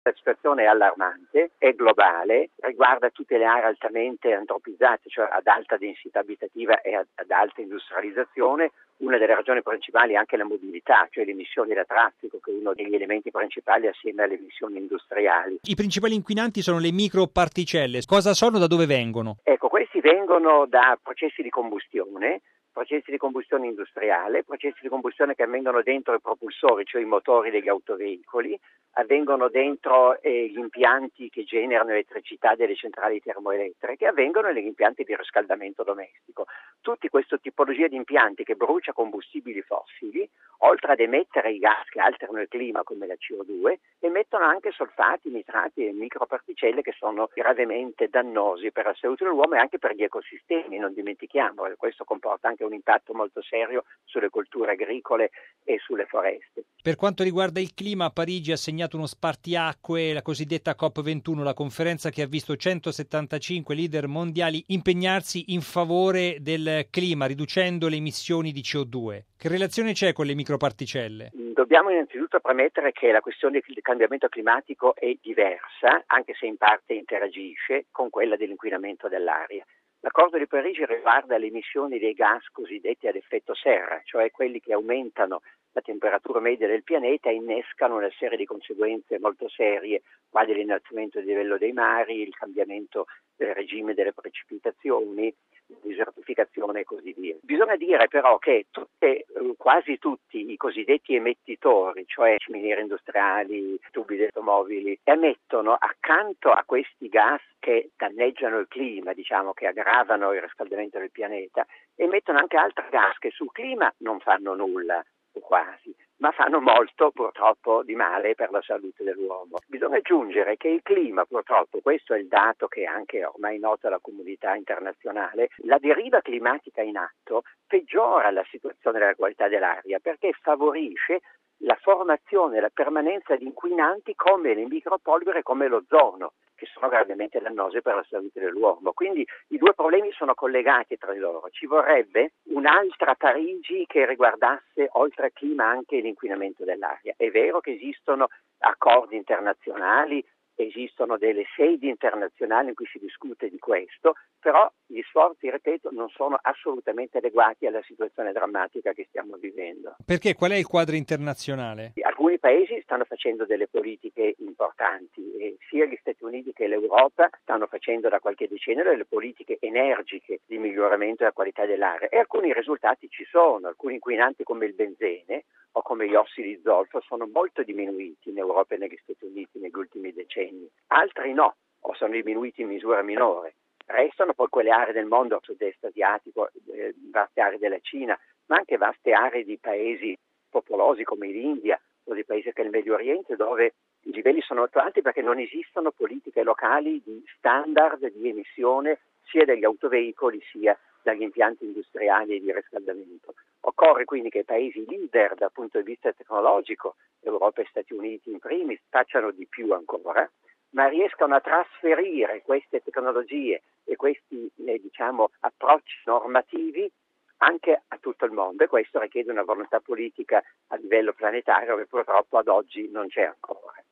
La situazione è allarmante, è globale, riguarda tutte le aree altamente antropizzate, cioè ad alta densità abitativa e ad alta industrializzazione. Una delle ragioni principali è anche la mobilità, cioè le emissioni da traffico, che è uno degli elementi principali assieme alle emissioni industriali. I principali inquinanti sono le microparticelle. Cosa sono, da dove vengono? Ecco, questi vengono da processi di combustione industriale, processi di combustione che avvengono dentro i propulsori, cioè i motori degli autoveicoli, avvengono dentro gli impianti che generano elettricità delle centrali termoelettriche, avvengono negli impianti di riscaldamento domestico. Tutti questa tipologia di impianti che brucia combustibili fossili, oltre ad emettere i gas che alterano il clima come la CO2, emettono anche solfati, nitrati e microparticelle che sono gravemente dannosi per la salute dell'uomo e anche per gli ecosistemi, non dimentichiamo, questo comporta anche un impatto molto serio sulle colture agricole e sulle foreste. Per quanto riguarda il clima, Parigi ha segnato uno spartiacque, la cosiddetta COP21, la conferenza che ha visto 175 leader mondiali impegnarsi in favore del clima, riducendo le emissioni di CO2. Che relazione c'è con le microparticelle? Dobbiamo innanzitutto premettere che la questione del cambiamento climatico è diversa, anche se in parte interagisce con quella dell'inquinamento dell'aria. L'accordo di Parigi riguarda le emissioni dei gas cosiddetti ad effetto serra, cioè quelli che aumentano la temperatura media del pianeta e innescano una serie di conseguenze molto serie, quali l'innalzamento del livello dei mari, il cambiamento del regime delle precipitazioni, desertificazione e così via. Bisogna dire però che quasi tutti i cosiddetti emettitori, cioè miniere industriali, tubi di automobili, emettono accanto a questi gas che danneggiano il clima, diciamo che aggravano il riscaldamento del pianeta, emettono anche altri gas che sul clima non fanno nulla, o quasi, ma fanno molto purtroppo di male per la salute dell'uomo. Bisogna aggiungere che il clima, purtroppo, questo è il dato che è anche ormai noto alla comunità internazionale, la deriva climatica in atto peggiora la situazione della qualità dell'aria perché favorisce la formazione e la permanenza di inquinanti come le micropolvere, come l'ozono, che sono gravemente dannose per la salute dell'uomo. Quindi i due problemi sono collegati tra di loro. Ci vorrebbe un'altra Parigi che riguardasse oltre al clima anche l'inquinamento dell'aria. È vero che esistono accordi internazionali, esistono delle sedi internazionali in cui si discute di questo, però gli sforzi, ripeto, non sono assolutamente adeguati alla situazione drammatica che stiamo vivendo. Perché? Qual è il quadro internazionale? Alcuni paesi stanno facendo delle politiche importanti e sia gli Stati Uniti che l'Europa stanno facendo da qualche decennio delle politiche energiche di miglioramento della qualità dell'aria e alcuni risultati ci sono, alcuni inquinanti come il benzene o come gli ossidi di zolfo sono molto diminuiti in Europa e negli Stati Uniti negli ultimi decenni, altri no, o sono diminuiti in misura minore. Restano poi quelle aree del mondo, sud-est asiatico, vaste aree della Cina, ma anche vaste aree di paesi popolosi come l'India o dei paesi del Medio Oriente dove i livelli sono molto alti perché non esistono politiche locali di standard di emissione sia degli autoveicoli sia dagli impianti industriali di riscaldamento. Occorre quindi che i paesi leader dal punto di vista tecnologico, Europa e Stati Uniti in primis, facciano di più ancora, ma riescano a trasferire queste tecnologie e questi approcci normativi anche a tutto il mondo e questo richiede una volontà politica a livello planetario che purtroppo ad oggi non c'è ancora.